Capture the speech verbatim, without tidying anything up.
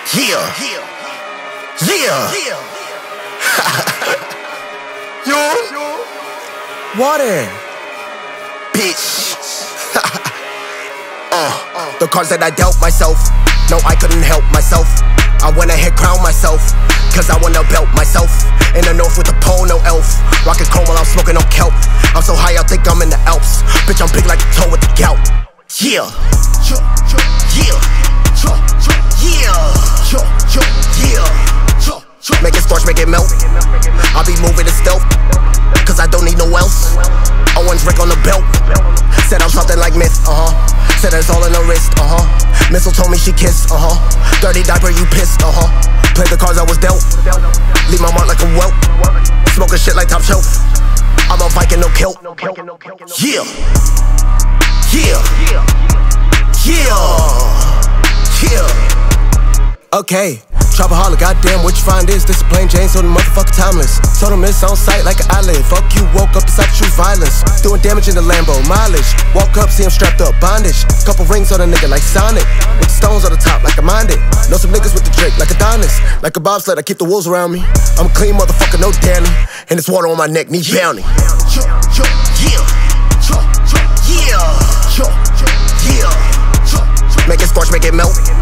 Yeah. Yeah. Yo. Water. Bitch. uh, the cards that I dealt myself. No, I couldn't help myself. I went ahead, crowned myself. Cause I wanna belt myself. In the north with a pole, no elf. Rockin' chrome while I'm smoking on kelp. I'm so high, I think I'm in the Alps. Bitch, I'm big like a toe with the gout. Yeah. Yeah. Yeah. Yeah. Make it scorch, make it melt. I be moving in stealth. Cause I don't need no else. Owens Rick on the belt. Said I'm something like myth, uh-huh. Said it's all in the wrist, uh-huh. Missile told me she kissed, uh-huh. Dirty diaper, you pissed, uh-huh. Played the cards I was dealt. Leave my mark like a welt. Smoking shit like top shelf. I'm a Viking, no kilt. Yeah. Yeah. Yeah. Yeah. Okay. Trapaholic, goddamn, what you find is this a plain Jane, so the motherfucker timeless. Told him it's on sight like an eyelid. Fuck you, woke up beside the choose violence. Doing damage in the Lambo, mileage. Walk up, see him strapped up, bondage. Couple rings on a nigga like Sonic. With the stones on the top like I mind it. Know some niggas with the Drake like Adonis. Like a bobsled, I keep the wolves around me. I'm a clean motherfucker, no Danny. And it's water on my neck, need bounty. Yeah. Yeah. Yeah. Yeah. Make it scorch, make it melt.